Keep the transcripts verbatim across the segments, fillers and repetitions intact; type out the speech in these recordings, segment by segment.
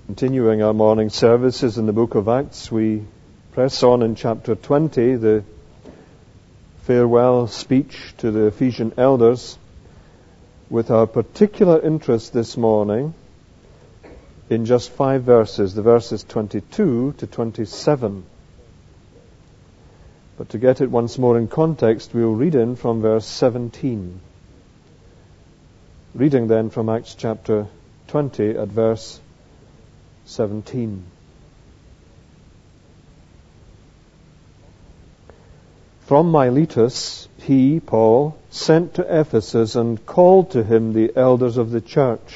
Continuing our morning services in the book of Acts, we press on in chapter twenty, the farewell speech to the Ephesian elders, with our particular interest this morning in just five verses, the verses twenty-two to twenty-seven. But to get it once more in context, we'll read in from verse seventeen. Reading then from Acts chapter twenty at verse seventeen. From Miletus, he, Paul, sent to Ephesus and called to him the elders of the church.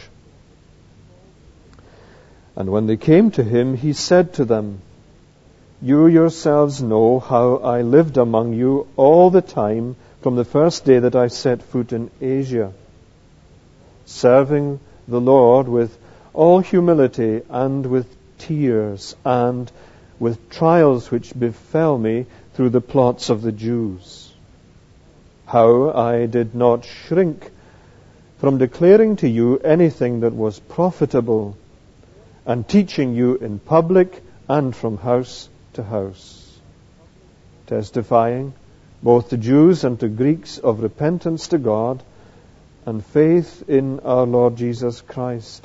And when they came to him, he said to them, "You yourselves know how I lived among you all the time from the first day that I set foot in Asia, serving the Lord with all humility and with tears and with trials which befell me through the plots of the Jews. How I did not shrink from declaring to you anything that was profitable and teaching you in public and from house to house, testifying both to Jews and to Greeks of repentance to God and faith in our Lord Jesus Christ.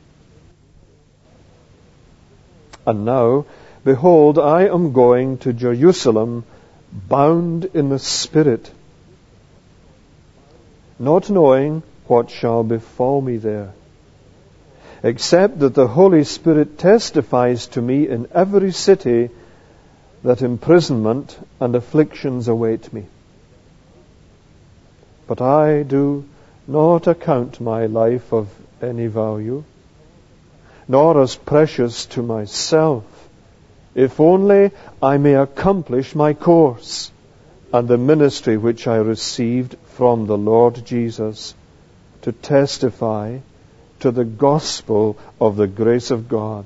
And now, behold, I am going to Jerusalem, bound in the Spirit, not knowing what shall befall me there, except that the Holy Spirit testifies to me in every city that imprisonment and afflictions await me. But I do not account my life of any value, nor as precious to myself, if only I may accomplish my course and the ministry which I received from the Lord Jesus, to testify to the gospel of the grace of God.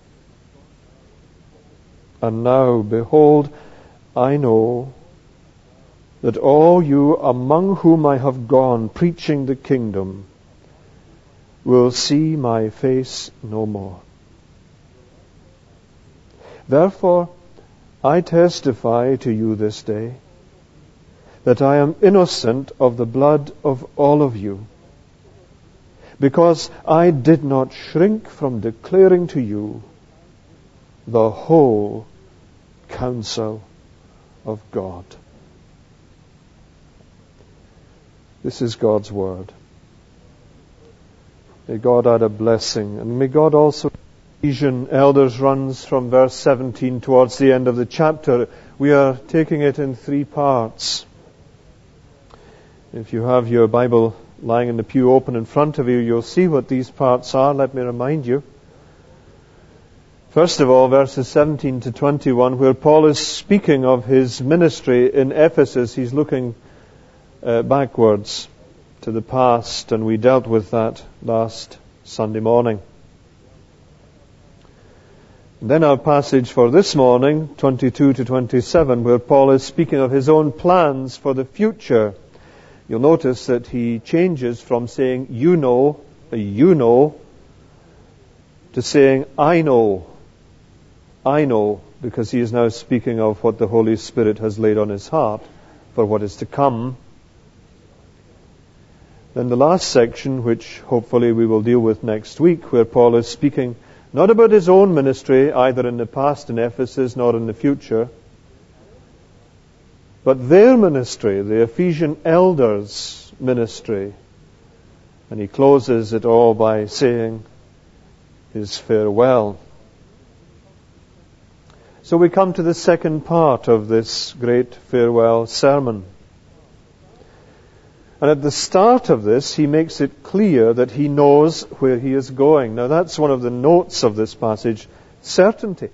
And now, behold, I know that all you among whom I have gone preaching the kingdom will see my face no more. Therefore, I testify to you this day that I am innocent of the blood of all of you, because I did not shrink from declaring to you the whole counsel of God." This is God's word. May God add a blessing, and may God also... Ephesian elders runs from verse seventeen towards the end of the chapter. We are taking it in three parts. If you have your Bible lying in the pew open in front of you, you'll see what these parts are. Let me remind you. First of all, verses seventeen to twenty-one, where Paul is speaking of his ministry in Ephesus. He's looking uh, backwards to the past, and we dealt with that last Sunday morning. And then our passage for this morning, twenty-two to twenty-seven, where Paul is speaking of his own plans for the future. You'll notice that he changes from saying, you know, you know, to saying, I know, I know, because he is now speaking of what the Holy Spirit has laid on his heart for what is to come. Then the last section, which hopefully we will deal with next week, where Paul is speaking not about his own ministry, either in the past in Ephesus nor in the future, but their ministry, the Ephesian elders' ministry. And he closes it all by saying his farewell. So we come to the second part of this great farewell sermon. And at the start of this, he makes it clear that he knows where he is going. Now that's one of the notes of this passage, certainty.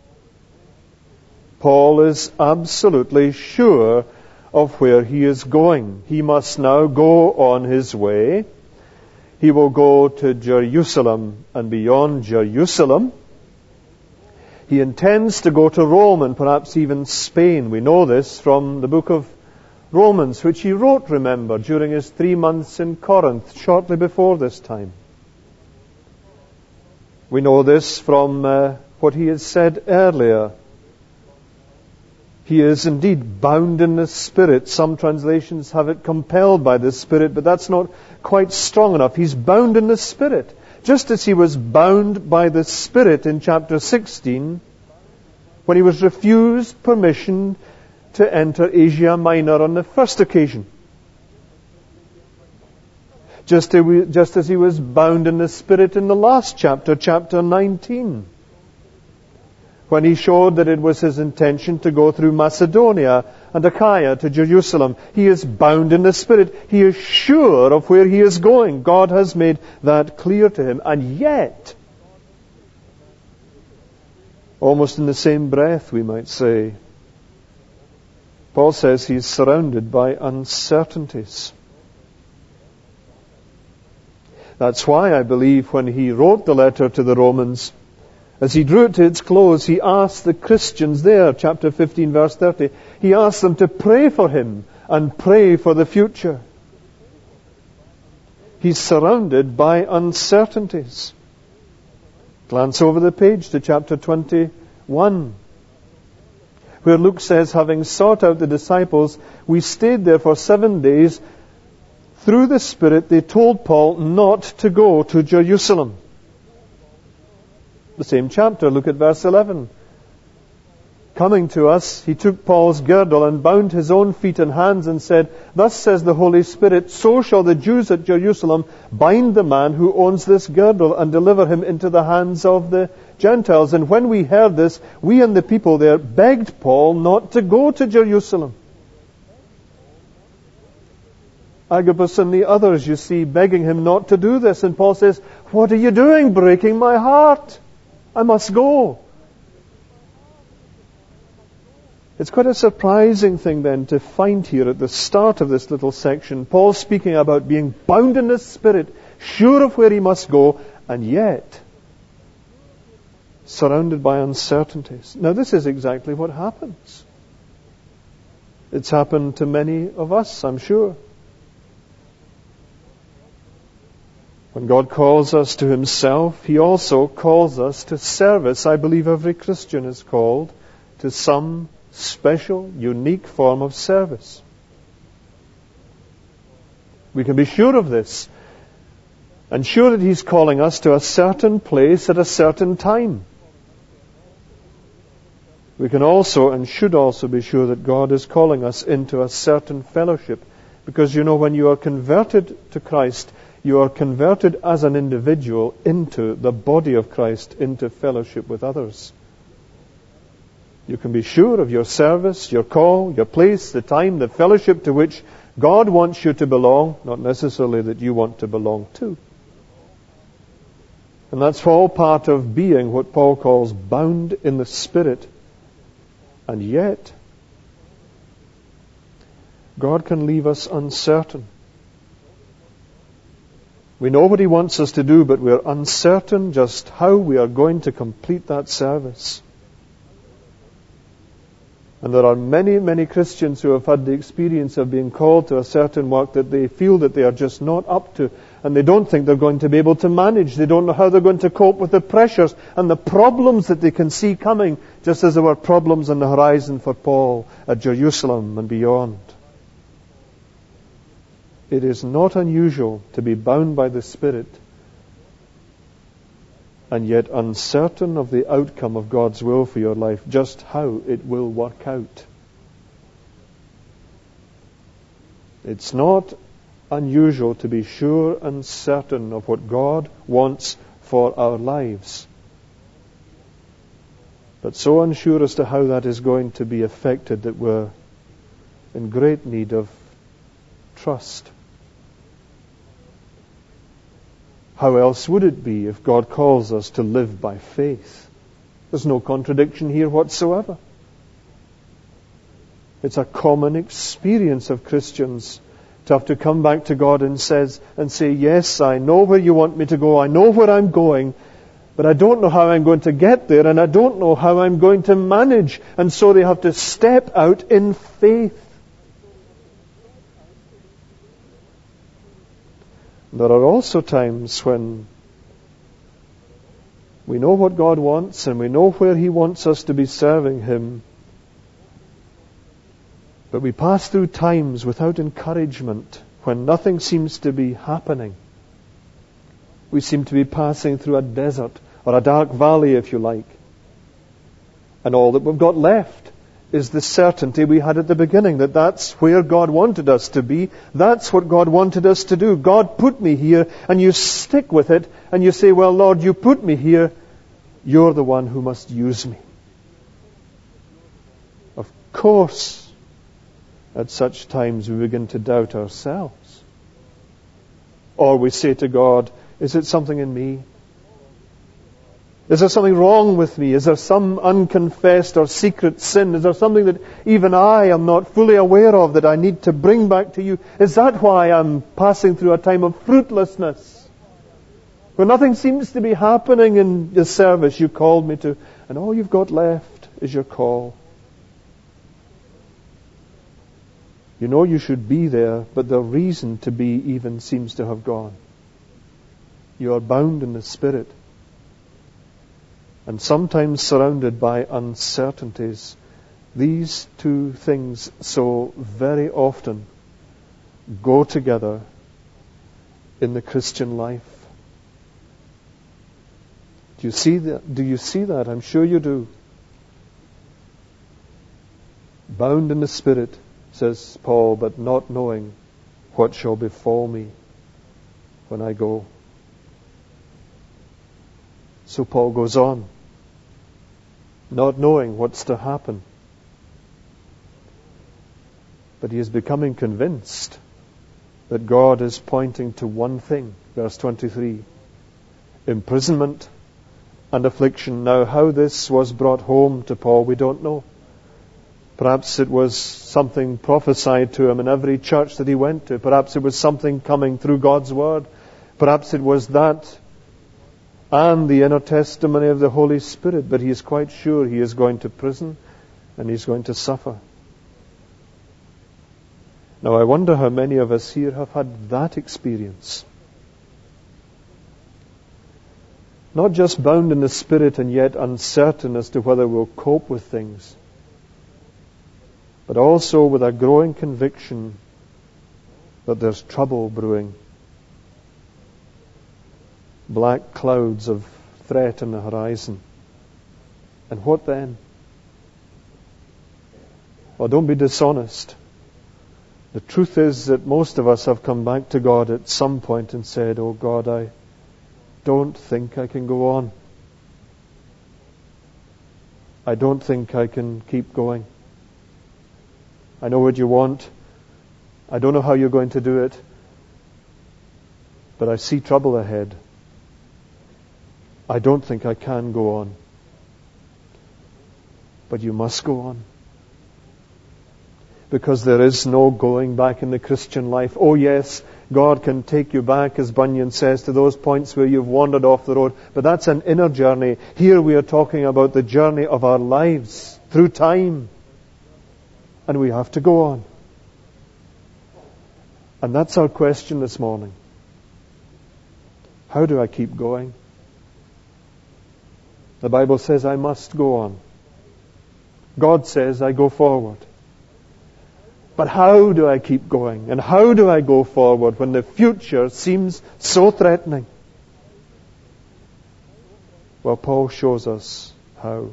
Paul is absolutely sure of where he is going. He must now go on his way. He will go to Jerusalem and beyond Jerusalem. He intends to go to Rome and perhaps even Spain. We know this from the book of Romans, which he wrote, remember, during his three months in Corinth, shortly before this time. We know this from uh, what he has said earlier. He is indeed bound in the Spirit. Some translations have it compelled by the Spirit, but that's not quite strong enough. He's bound in the Spirit. Just as he was bound by the Spirit in chapter sixteen, when he was refused permission to enter Asia Minor on the first occasion. Just as he was bound in the Spirit in the last chapter, chapter nineteen, when he showed that it was his intention to go through Macedonia and Achaia to Jerusalem. He is bound in the Spirit. He is sure of where he is going. God has made that clear to him. And yet, almost in the same breath, we might say, Paul says he's surrounded by uncertainties. That's why I believe when he wrote the letter to the Romans, as he drew it to its close, he asked the Christians there, chapter fifteen, verse thirty, he asked them to pray for him and pray for the future. He's surrounded by uncertainties. Glance over the page to chapter twenty-one, where Luke says, having sought out the disciples, we stayed there for seven days. Through the Spirit, they told Paul not to go to Jerusalem. The same chapter, look at verse eleven. Coming to us, he took Paul's girdle and bound his own feet and hands and said, thus says the Holy Spirit, so shall the Jews at Jerusalem bind the man who owns this girdle and deliver him into the hands of the Gentiles. And when we heard this, we and the people there begged Paul not to go to Jerusalem. Agabus and the others, you see, begging him not to do this. And Paul says, what are you doing? Breaking my heart. I must go. It's quite a surprising thing then to find here at the start of this little section, Paul speaking about being bound in the Spirit, sure of where he must go, and yet surrounded by uncertainties. Now this is exactly what happens. It's happened to many of us, I'm sure. When God calls us to himself, he also calls us to service. I believe every Christian is called to some special, unique form of service. We can be sure of this, and sure that he's calling us to a certain place at a certain time. We can also and should also be sure that God is calling us into a certain fellowship, because you know, when you are converted to Christ, you are converted as an individual into the body of Christ, into fellowship with others. You can be sure of your service, your call, your place, the time, the fellowship to which God wants you to belong, not necessarily that you want to belong to. And that's all part of being what Paul calls bound in the Spirit. And yet, God can leave us uncertain. We know what he wants us to do, but we're uncertain just how we are going to complete that service. And there are many, many Christians who have had the experience of being called to a certain work that they feel that they are just not up to, and they don't think they're going to be able to manage. They don't know how they're going to cope with the pressures and the problems that they can see coming, just as there were problems on the horizon for Paul at Jerusalem and beyond. It is not unusual to be bound by the Spirit and yet uncertain of the outcome of God's will for your life, just how it will work out. It's not unusual to be sure and certain of what God wants for our lives, but so unsure as to how that is going to be affected that we're in great need of trust. How else would it be if God calls us to live by faith? There's no contradiction here whatsoever. It's a common experience of Christians to have to come back to God and says and say, yes, I know where you want me to go, I know where I'm going, but I don't know how I'm going to get there, and I don't know how I'm going to manage. And so they have to step out in faith. There are also times when We know what God wants, and we know where He wants us to be serving Him. But we pass through times without encouragement, when nothing seems to be happening. We seem to be passing through a desert, or a dark valley, if you like. And all that we've got left is the certainty we had at the beginning, that that's where God wanted us to be. That's what God wanted us to do. God put me here, and you stick with it, and you say, well, Lord, you put me here. You're the one who must use me. Of course, at such times we begin to doubt ourselves. Or we say to God, is it something in me? Is there something wrong with me? Is there some unconfessed or secret sin? Is there something that even I am not fully aware of that I need to bring back to you? Is that why I'm passing through a time of fruitlessness? When nothing seems to be happening in the service you called me to, and all you've got left is your call. You know you should be there, but the reason to be even seems to have gone. You are bound in the Spirit, and sometimes surrounded by uncertainties. These two things so very often go together in the Christian life. Do you see that? Do you see that? I'm sure you do. Bound in the Spirit, says Paul, but not knowing what shall befall me when I go. So Paul goes on, not knowing what's to happen. But he is becoming convinced that God is pointing to one thing. Verse twenty-three. Imprisonment and affliction. Now, how this was brought home to Paul, we don't know. Perhaps it was something prophesied to him in every church that he went to. Perhaps it was something coming through God's Word. Perhaps it was that and the inner testimony of the Holy Spirit. But he is quite sure he is going to prison and he's going to suffer. Now, I wonder how many of us here have had that experience. Not just bound in the Spirit and yet uncertain as to whether we'll cope with things, but also with a growing conviction that there's trouble brewing. Black clouds of threat on the horizon. And what then? Well, don't be dishonest. The truth is that most of us have come back to God at some point and said, "Oh God, I don't think I can go on. I don't think I can keep going. I know what you want. I don't know how you're going to do it. But I see trouble ahead. I don't think I can go on." But you must go on. Because there is no going back in the Christian life. Oh yes, God can take you back, as Bunyan says, to those points where you've wandered off the road. But that's an inner journey. Here we are talking about the journey of our lives through time. And we have to go on. And that's our question this morning. How do I keep going? The Bible says I must go on. God says I go forward. But how do I keep going? And how do I go forward when the future seems so threatening? Well, Paul shows us how.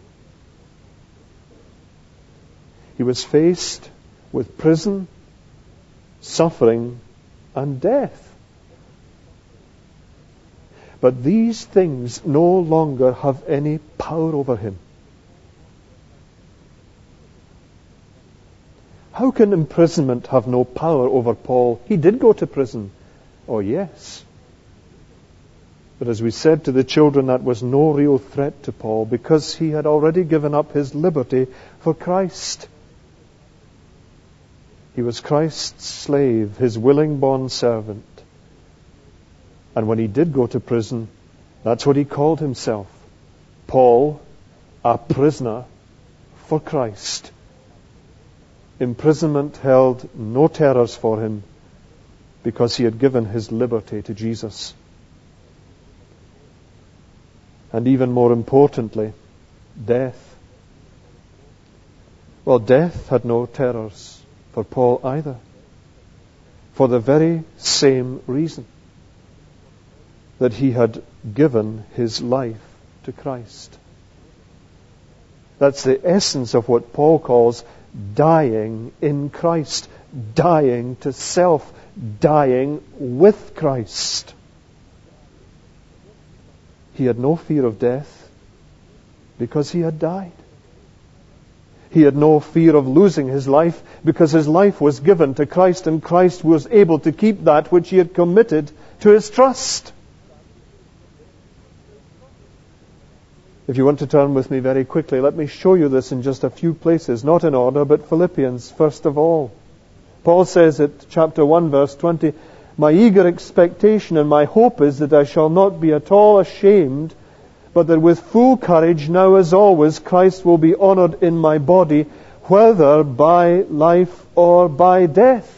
He was faced with prison, suffering, and death. But these things no longer have any power over him. How can imprisonment have no power over Paul? He did go to prison. Oh, yes. But as we said to the children, that was no real threat to Paul because he had already given up his liberty for Christ. He was Christ's slave, his willing bondservant. And when he did go to prison, that's what he called himself. Paul, a prisoner for Christ. Imprisonment held no terrors for him because he had given his liberty to Jesus. And even more importantly, death. Well, death had no terrors for Paul either, for the very same reason, that he had given his life to Christ. That's the essence of what Paul calls dying in Christ, dying to self, dying with Christ. He had no fear of death because he had died. He had no fear of losing his life because his life was given to Christ, and Christ was able to keep that which he had committed to his trust. If you want to turn with me very quickly, let me show you this in just a few places, not in order, but Philippians first of all. Paul says at chapter one, verse twenty, "My eager expectation and my hope is that I shall not be at all ashamed, but that with full courage, now as always, Christ will be honored in my body, whether by life or by death."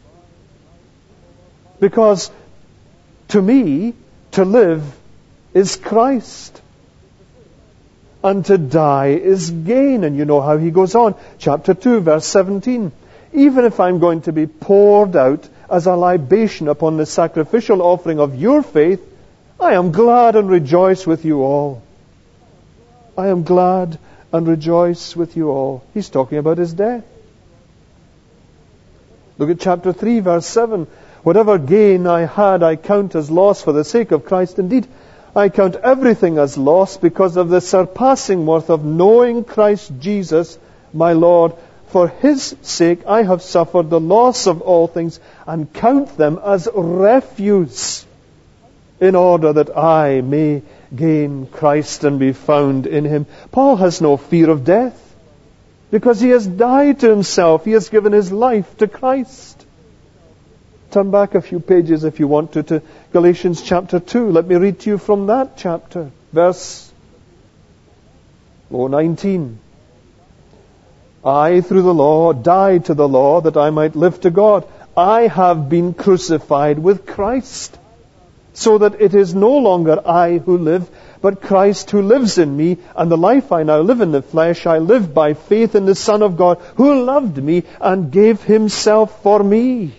Because to me, to live is Christ, and to die is gain. And you know how he goes on. Chapter two, verse seventeen. "Even if I'm going to be poured out as a libation upon the sacrificial offering of your faith, I am glad and rejoice with you all." I am glad and rejoice with you all. He's talking about his death. Look at chapter three, verse seven. "Whatever gain I had, I count as loss for the sake of Christ. Indeed, I count everything as loss because of the surpassing worth of knowing Christ Jesus, my Lord. For his sake I have suffered the loss of all things and count them as refuse, in order that I may gain Christ and be found in him." Paul has no fear of death because he has died to himself. He has given his life to Christ. Turn back a few pages if you want to, to Galatians chapter two. Let me read to you from that chapter, verse oh, nineteen. "I, through the law, died to the law that I might live to God. I have been crucified with Christ, so that it is no longer I who live, but Christ who lives in me. And the life I now live in the flesh, I live by faith in the Son of God, who loved me and gave himself for me."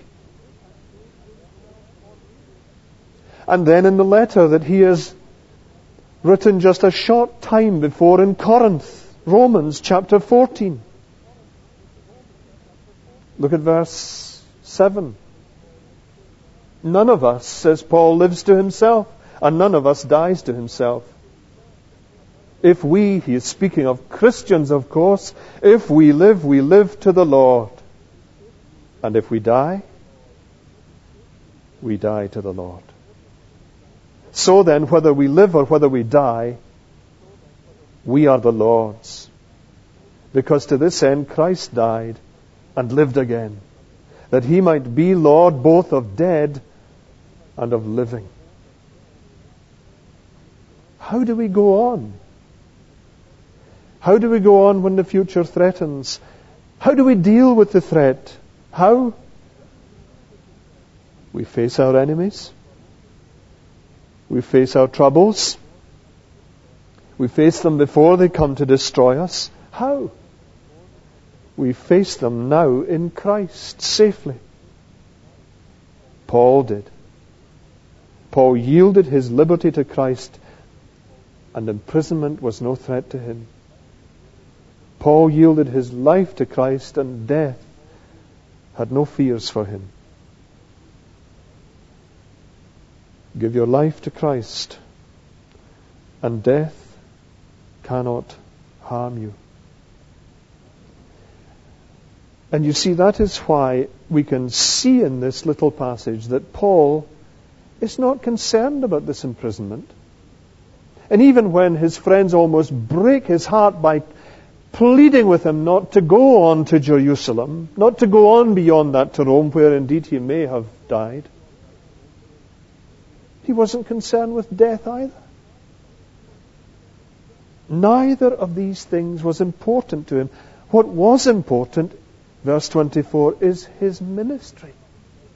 And then in the letter that he has written just a short time before in Corinth, Romans chapter fourteen. Look at verse seven. "None of us," says Paul, "lives to himself, and none of us dies to himself. If we," he is speaking of Christians, of course, "if we live, we live to the Lord. And if we die, we die to the Lord. So then, whether we live or whether we die, we are the Lord's. Because to this end Christ died and lived again, that he might be Lord both of dead and of living." How do we go on? How do we go on when the future threatens? How do we deal with the threat? How? We face our enemies. We face our troubles. We face them before they come to destroy us. How? We face them now in Christ, safely. Paul did. Paul yielded his liberty to Christ, and imprisonment was no threat to him. Paul yielded his life to Christ, and death had no fears for him. Give your life to Christ, and death cannot harm you. And you see, that is why we can see in this little passage that Paul is not concerned about this imprisonment. And even when his friends almost break his heart by pleading with him not to go on to Jerusalem, not to go on beyond that to Rome, where indeed he may have died, he wasn't concerned with death either. Neither of these things was important to him. What was important, verse twenty-four, is his ministry,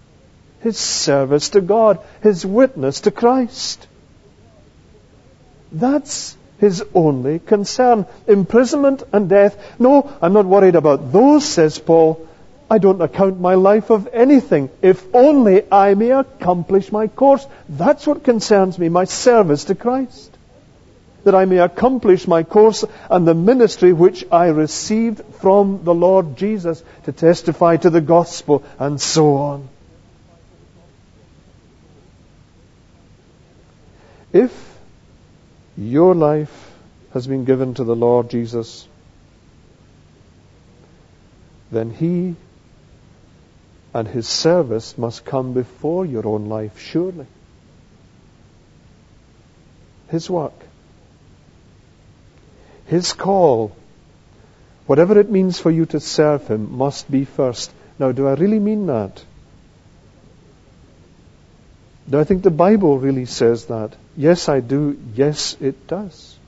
his service to God, his witness to Christ. That's his only concern. Imprisonment and death. No, I'm not worried about those, says Paul. I don't account my life of anything, if only I may accomplish my course. That's what concerns me, my service to Christ. That I may accomplish my course and the ministry which I received from the Lord Jesus to testify to the gospel, and so on. If your life has been given to the Lord Jesus, then He and His service must come before your own life, surely. His work, His call, whatever it means for you to serve Him, must be first. Now, do I really mean that? Do I think the Bible really says that? Yes, I do. Yes, it does.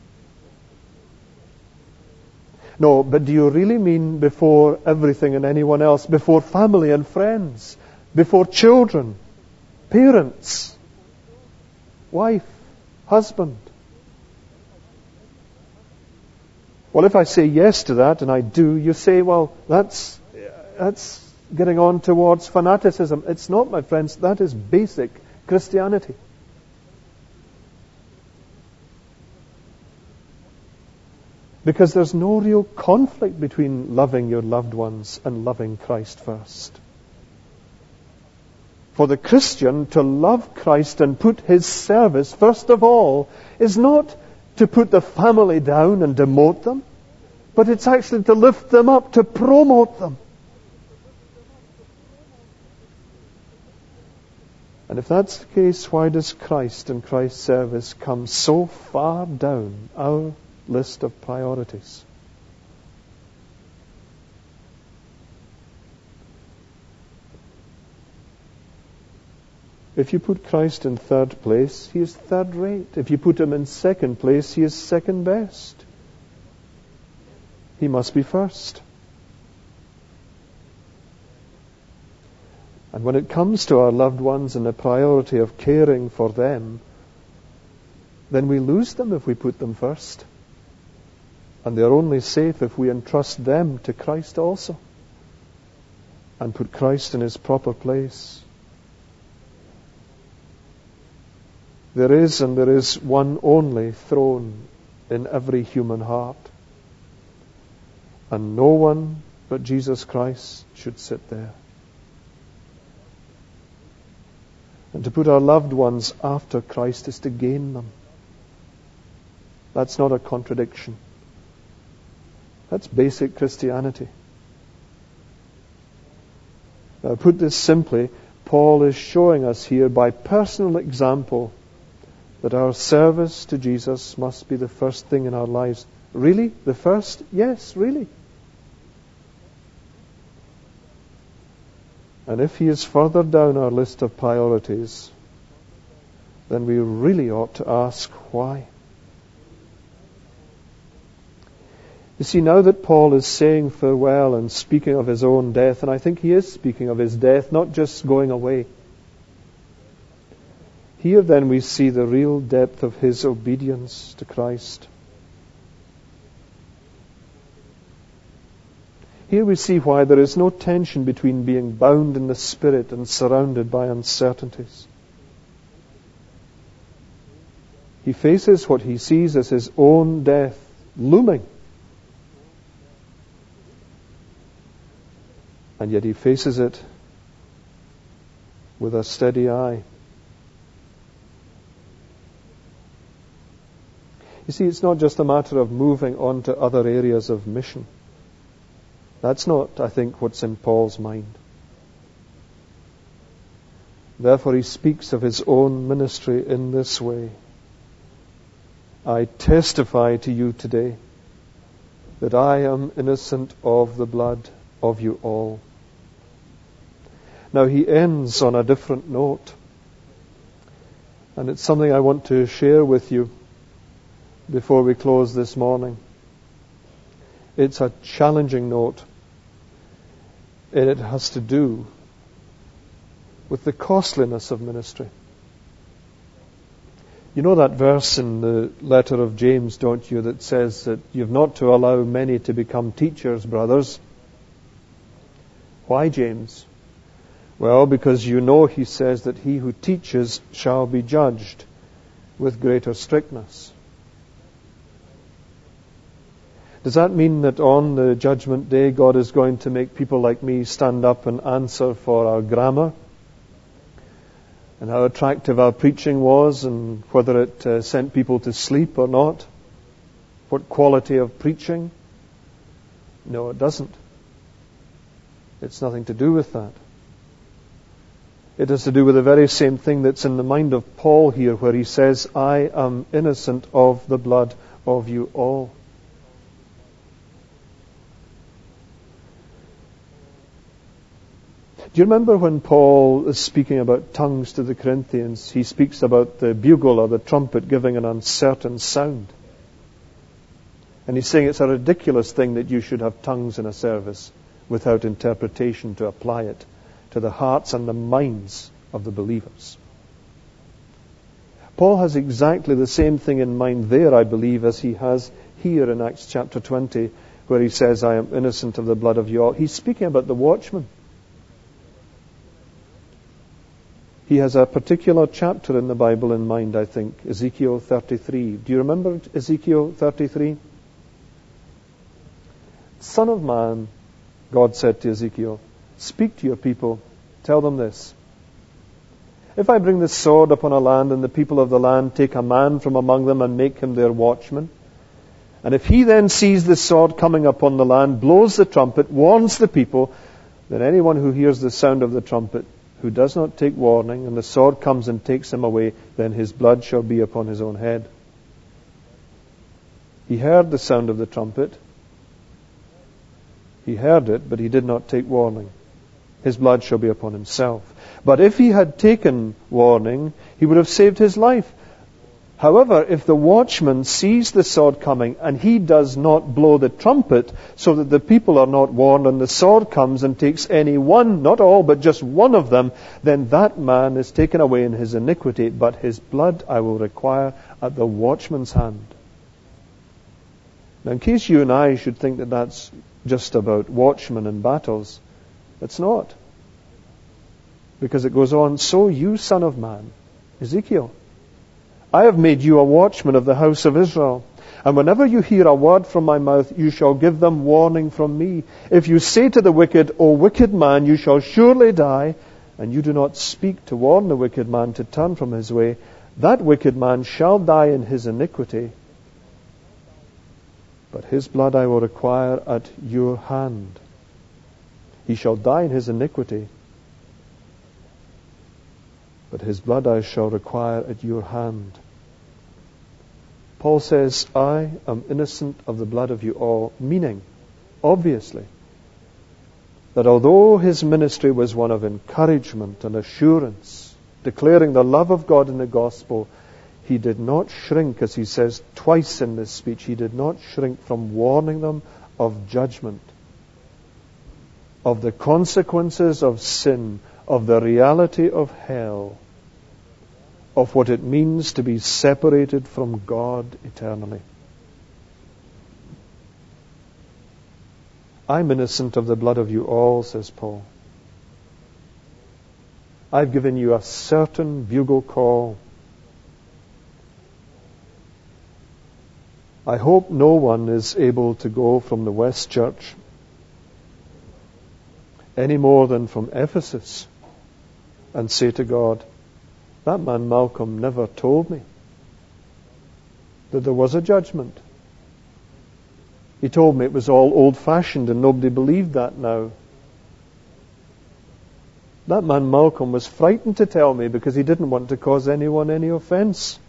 No, but do you really mean before everything and anyone else? Before family and friends? Before children? Parents? Wife? Husband? Well, if I say yes to that, and I do, you say, well, that's, that's getting on towards fanaticism. It's not, my friends. That is basic Christianity. Because there's no real conflict between loving your loved ones and loving Christ first. For the Christian, to love Christ and put His service first of all is not to put the family down and demote them, but it's actually to lift them up, to promote them. And if that's the case, why does Christ and Christ's service come so far down our list of priorities? If you put Christ in third place, He is third rate. If you put Him in second place, He is second best. He must be first. And when it comes to our loved ones and the priority of caring for them, then we lose them if we put them first. And they're only safe if we entrust them to Christ also and put Christ in His proper place. There is, and there is one only throne in every human heart. And no one but Jesus Christ should sit there. And to put our loved ones after Christ is to gain them. That's not a contradiction. That's basic Christianity. Now, put this simply, Paul is showing us here by personal example that our service to Jesus must be the first thing in our lives. Really? The first? Yes, really. And if He is further down our list of priorities, then we really ought to ask why. You see, now that Paul is saying farewell and speaking of his own death, and I think he is speaking of his death, not just going away. Here then we see the real depth of his obedience to Christ. Here we see why there is no tension between being bound in the Spirit and surrounded by uncertainties. He faces what he sees as his own death looming. And yet he faces it with a steady eye. You see, it's not just a matter of moving on to other areas of mission. That's not, I think, what's in Paul's mind. Therefore, he speaks of his own ministry in this way. I testify to you today that I am innocent of the blood of you all. Now, he ends on a different note. And it's something I want to share with you before we close this morning. It's a challenging note. And it has to do with the costliness of ministry. You know that verse in the letter of James, don't you, that says that you've not to allow many to become teachers, brothers. Why, James? Well, because you know, he says, that he who teaches shall be judged with greater strictness. Does that mean that on the judgment day, God is going to make people like me stand up and answer for our grammar and how attractive our preaching was and whether it uh, sent people to sleep or not? What quality of preaching? No, it doesn't. It's nothing to do with that. It has to do with the very same thing that's in the mind of Paul here, where he says, I am innocent of the blood of you all. Do you remember when Paul is speaking about tongues to the Corinthians, he speaks about the bugle or the trumpet giving an uncertain sound? And he's saying it's a ridiculous thing that you should have tongues in a service without interpretation to apply it to the hearts and the minds of the believers. Paul has exactly the same thing in mind there, I believe, as he has here in Acts chapter twenty, where he says, I am innocent of the blood of you all. He's speaking about the watchman. He has a particular chapter in the Bible in mind, I think, Ezekiel thirty-three. Do you remember Ezekiel thirty-three? Son of man, God said to Ezekiel, speak to your people, tell them this. If I bring the sword upon a land, and the people of the land take a man from among them and make him their watchman, and if he then sees the sword coming upon the land, blows the trumpet, warns the people, then anyone who hears the sound of the trumpet, who does not take warning, and the sword comes and takes him away, then his blood shall be upon his own head. He heard the sound of the trumpet. He heard it, but he did not take warning. His blood shall be upon himself. But if he had taken warning, he would have saved his life. However, if the watchman sees the sword coming and he does not blow the trumpet so that the people are not warned, and the sword comes and takes any one, not all, but just one of them, then that man is taken away in his iniquity, but his blood I will require at the watchman's hand. Now, in case you and I should think that that's just about watchmen and battles, it's not. Because it goes on, so you, son of man, Ezekiel, I have made you a watchman of the house of Israel. And whenever you hear a word from my mouth, you shall give them warning from me. If you say to the wicked, O wicked man, you shall surely die, and you do not speak to warn the wicked man to turn from his way, that wicked man shall die in his iniquity. But his blood I will require at your hand. He shall die in his iniquity, but his blood I shall require at your hand. Paul says, I am innocent of the blood of you all, meaning, obviously, that although his ministry was one of encouragement and assurance, declaring the love of God in the gospel, he did not shrink, as he says twice in this speech, he did not shrink from warning them of judgment, of the consequences of sin, of the reality of hell, of what it means to be separated from God eternally. I'm innocent of the blood of you all, says Paul. I've given you a certain bugle call. I hope no one is able to go from the West Church any more than from Ephesus and say to God, that man Malcolm never told me that there was a judgment. He told me it was all old-fashioned and nobody believed that now. That man Malcolm was frightened to tell me because he didn't want to cause anyone any offense.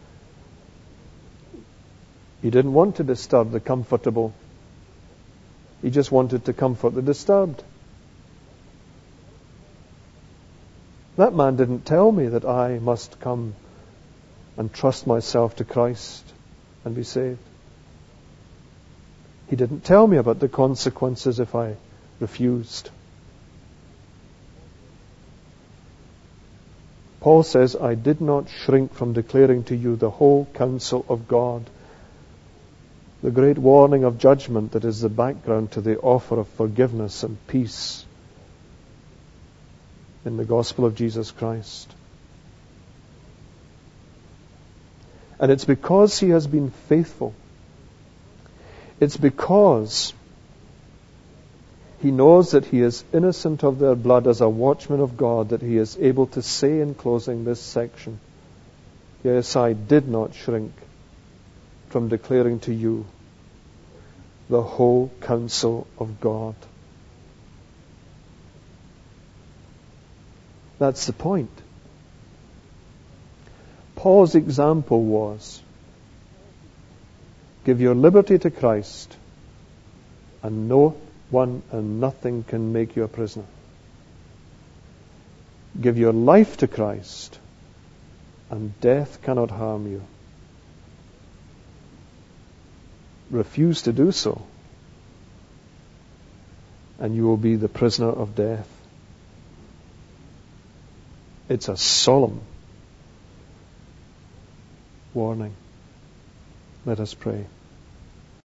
He didn't want to disturb the comfortable. He just wanted to comfort the disturbed. That man didn't tell me that I must come and trust myself to Christ and be saved. He didn't tell me about the consequences if I refused. Paul says, I did not shrink from declaring to you the whole counsel of God. The great warning of judgment that is the background to the offer of forgiveness and peace in the gospel of Jesus Christ. And it's because he has been faithful. It's because he knows that he is innocent of their blood as a watchman of God that he is able to say in closing this section, yes, I did not shrink from declaring to you the whole counsel of God. That's the point. Paul's example was, give your liberty to Christ, and no one and nothing can make you a prisoner. Give your life to Christ, and death cannot harm you. Refuse to do so, and you will be the prisoner of death. It's a solemn warning. Let us pray.